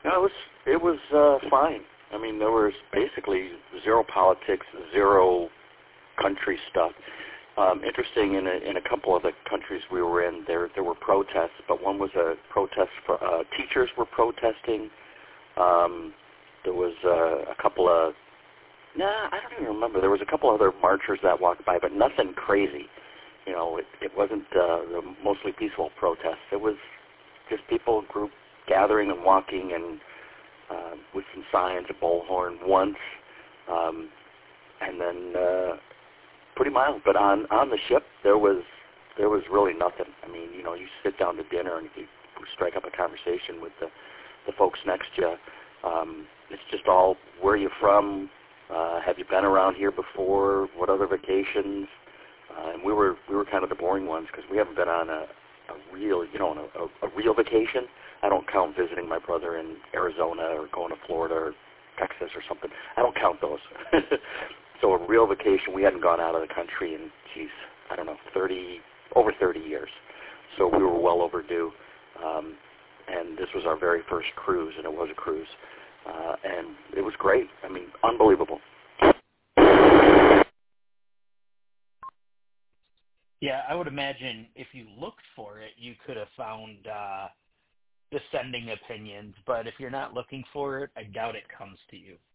No, it was fine. I mean, there was basically zero politics, zero country stuff. Interesting, in a couple of the countries we were in, there were protests, but one was a protest for teachers were protesting. There was a couple of, I don't even remember. There was a couple other marchers that walked by, but nothing crazy. You know, it wasn't the mostly peaceful protests. It was just people, group gathering and walking, and with some signs, a bullhorn once, and then pretty mild. But on the ship, there was really nothing. I mean, you know, you sit down to dinner and you strike up a conversation with the folks next to you. It's just all, where are you from? Have you been around here before? What other vacations? And we were kind of the boring ones because we haven't been on a real, you know, on a real vacation. I don't count visiting my brother in Arizona or going to Florida or Texas or something. I don't count those. So a real vacation, we hadn't gone out of the country in, I don't know, over 30 years. So we were well overdue. And this was our very first cruise, and it was a cruise. And it was great. I mean, unbelievable. Yeah, I would imagine if you looked for it, you could have found dissenting opinions. But if you're not looking for it, I doubt it comes to you.